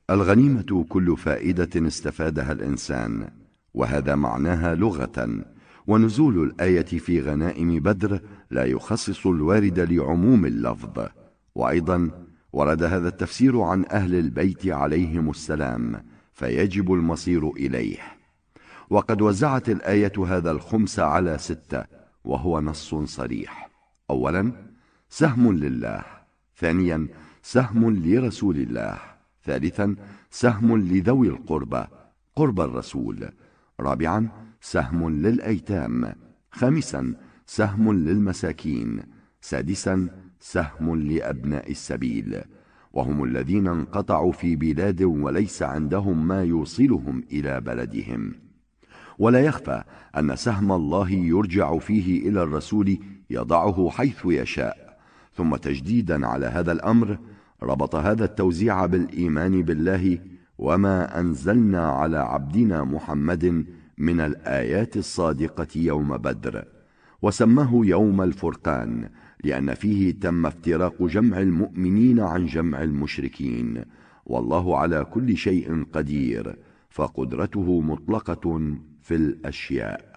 الغنيمة كل فائدة استفادها الإنسان، وهذا معناها لغة. ونزول الآية في غنائم بدر لا يخصص الوارد لعموم اللفظ. وأيضا ورد هذا التفسير عن أهل البيت عليهم السلام، فيجب المصير إليه. وقد وزعت الآية هذا الخمس على 6، وهو نص صريح. أولا سهم لله، ثانيا سهم لرسول الله، ثالثا سهم لذوي القربى قرب الرسول، رابعا سهم للأيتام، خامسا سهم للمساكين، سادسا سهم لأبناء السبيل، وهم الذين انقطعوا في بلاد وليس عندهم ما يوصلهم إلى بلدهم. ولا يخفى أن سهم الله يرجع فيه إلى الرسول يضعه حيث يشاء. ثم تجديدا على هذا الأمر ربط هذا التوزيع بالإيمان بالله وما أنزلنا على عبدنا محمد من الآيات الصادقة يوم بدر، وسماه يوم الفرقان، لأن فيه تم افتراق جمع المؤمنين عن جمع المشركين. والله على كل شيء قدير، فقدرته مطلقة في الأشياء.